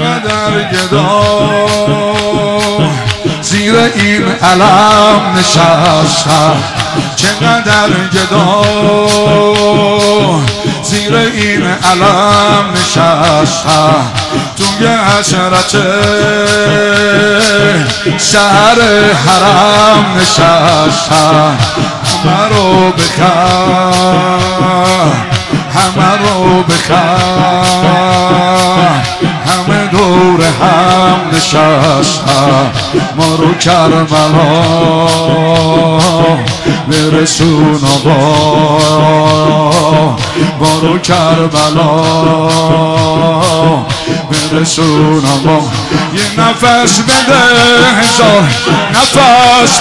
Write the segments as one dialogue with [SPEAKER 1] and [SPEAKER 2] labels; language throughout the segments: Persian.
[SPEAKER 1] چقدر گدا زیر این علم نشستم، چقدر گدا زیر این علم نشستم، توی حسرت شهر حرم نشستم. همه رو بخواه، همه رو بخواه، همه دور هم نشستم. ما رو کربلا برسون ما رو کربلا برسون یه نفس بده، هزار نفس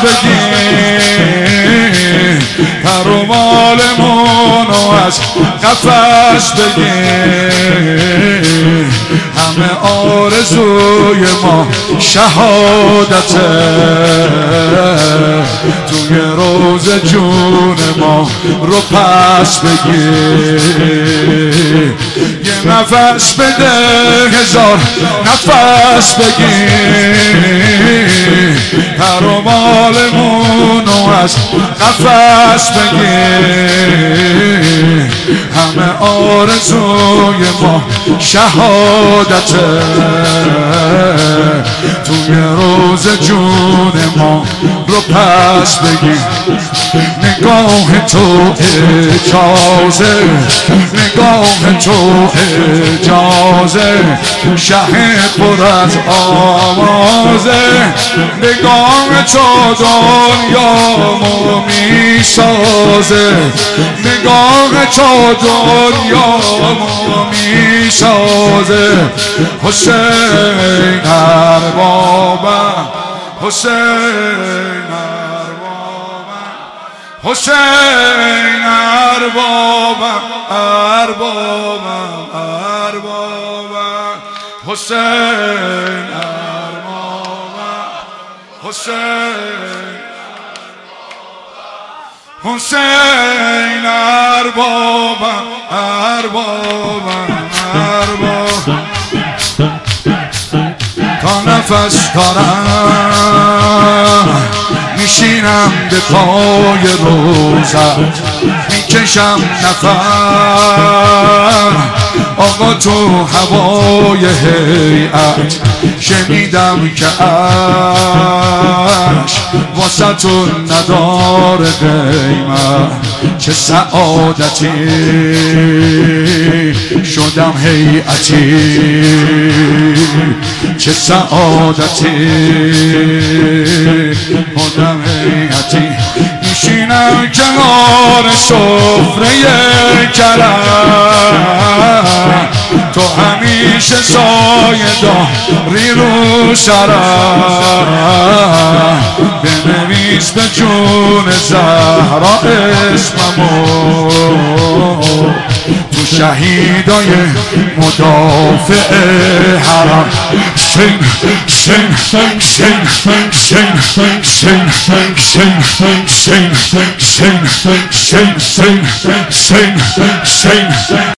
[SPEAKER 1] بگیر، پر و مالمونو از قفس بگیر. همه آرزوی ما شهادته، توی روز جون ما رو پس بگیر. یه نفس بده، هزار نفس بگیر، پر و مالمونو از قفس بگیر. همه آرزوی ما شهادته، توی روز جون ما رو پس بگیر. نگاه تو اجازه، نگاه تو اجازه، شه پر از آوازه. نگاه تو دنیامو میسازه، نگاه تو دنیامو میسازه. حسین اربابم، حسین اربابم، حسین اربابم، اربابم، اربابم، حسین اربابم، حسین، حسین اربابم، اربابم، اربابم. تا نفس دارم میشینم به پای روزت، میکشم نفر آقا تو هوای هیئت. شنیدم که عشق واسه تو نداره قیمت، چه سعادتی شدم هیئتی، چه سعادتی شدم هیئتی. میشینم کنار سفره کرم، تو همیشه سایه داری رو سرم. بنویس به جون زهرا اسممو، تو شهیدای مدافع حرم. شین شین شین شین شین شین شین شین شین شین شین شین شین